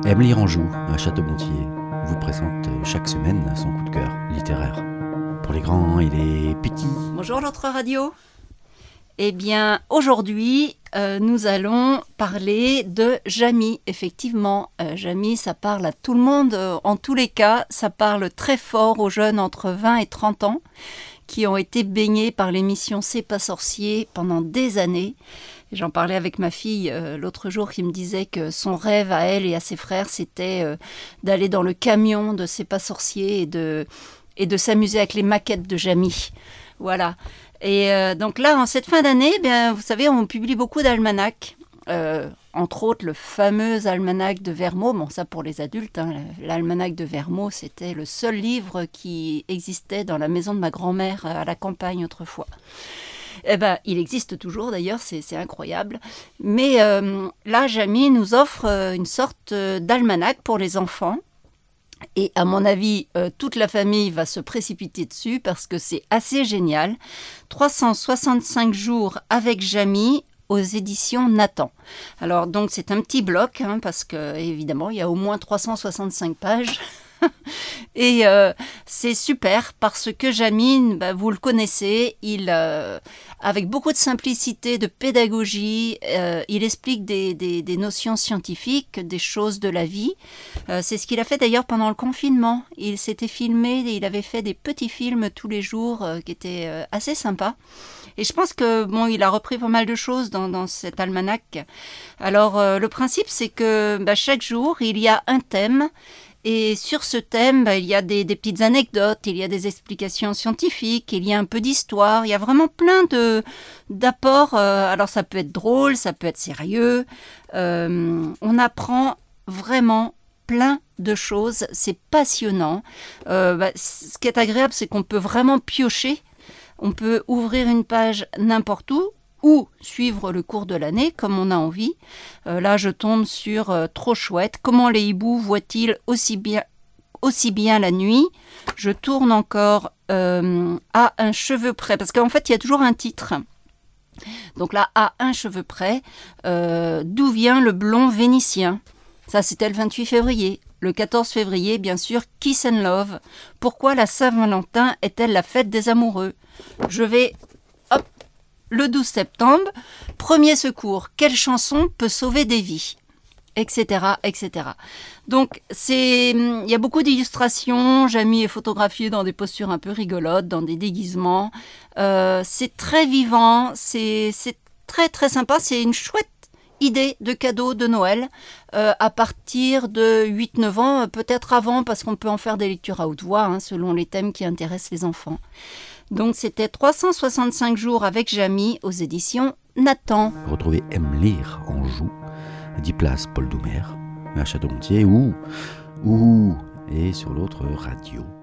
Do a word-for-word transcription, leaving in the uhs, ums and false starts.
Aime lire en joue, à Château-Gontier, vous présente chaque semaine son coup de cœur littéraire. Pour les grands et les petits. Bonjour l'autre radio. Eh bien, aujourd'hui, euh, nous allons parler de Jamy. Effectivement, euh, Jamy, ça parle à tout le monde. Euh, en tous les cas, ça parle très fort aux jeunes entre vingt et trente ans qui ont été baignés par l'émission C'est pas sorcier pendant des années. J'en parlais avec ma fille euh, l'autre jour qui me disait que son rêve à elle et à ses frères, c'était euh, d'aller dans le camion de C'est pas sorcier et de, et de s'amuser avec les maquettes de Jamy. Voilà. Et euh, donc là, en cette fin d'année, bien, vous savez, on publie beaucoup d'almanachs. Euh, entre autres, le fameux almanach de Vermont. Bon, ça pour les adultes, hein, l'almanach de Vermont, c'était le seul livre qui existait dans la maison de ma grand-mère à la campagne autrefois. Eh ben, il existe toujours d'ailleurs, c'est, c'est incroyable. Mais euh, là, Jamy nous offre euh, une sorte euh, d'almanach pour les enfants. Et à mon avis, euh, toute la famille va se précipiter dessus parce que c'est assez génial. trois cent soixante-cinq jours avec Jamy aux éditions Nathan. Alors donc c'est un petit bloc hein, parce que évidemment il y a au moins trois cent soixante-cinq pages. Et euh, c'est super parce que Jamy, bah, vous le connaissez, il, euh, avec beaucoup de simplicité, de pédagogie, euh, il explique des, des, des notions scientifiques, des choses de la vie. Euh, c'est ce qu'il a fait d'ailleurs pendant le confinement. Il s'était filmé, il avait fait des petits films tous les jours euh, qui étaient euh, assez sympas. Et je pense que bon, il a repris pas mal de choses dans, dans cet almanach. Alors euh, le principe, c'est que bah, chaque jour, il y a un thème. Et sur ce thème, bah, il y a des, des petites anecdotes, il y a des explications scientifiques, il y a un peu d'histoire, il y a vraiment plein de, d'apports. Euh, alors ça peut être drôle, ça peut être sérieux. Euh, on apprend vraiment plein de choses, c'est passionnant. Euh, bah, ce qui est agréable, c'est qu'on peut vraiment piocher. On peut ouvrir une page n'importe où, ou suivre le cours de l'année comme on a envie. Euh, là, je tombe sur euh, trop chouette. Comment les hiboux voient-ils aussi bien, aussi bien la nuit ? Je tourne encore euh, à un cheveu près, parce qu'en fait, il y a toujours un titre. Donc là, à un cheveu près, euh, d'où vient le blond vénitien ? Ça, c'était le vingt-huit février. Le quatorze février, bien sûr, Kiss and Love. Pourquoi la Saint-Valentin est-elle la fête des amoureux ? Je vais... Le douze septembre, premier secours, quelle chanson peut sauver des vies ? Etc, et cetera. Donc, c'est, il y a beaucoup d'illustrations. Jamy est photographié dans des postures un peu rigolotes, dans des déguisements. Euh, c'est très vivant, c'est, c'est très très sympa. C'est une chouette idée de cadeau de Noël euh, à partir de huit neuf ans, peut-être avant, parce qu'on peut en faire des lectures à haute voix, hein, selon les thèmes qui intéressent les enfants. Donc c'était trois cent soixante-cinq jours avec Jamy aux éditions Nathan. Retrouvez Aime lire en joue, dix places Paul Doumer, à Château-Gontier ou, ou et sur l'autre radio.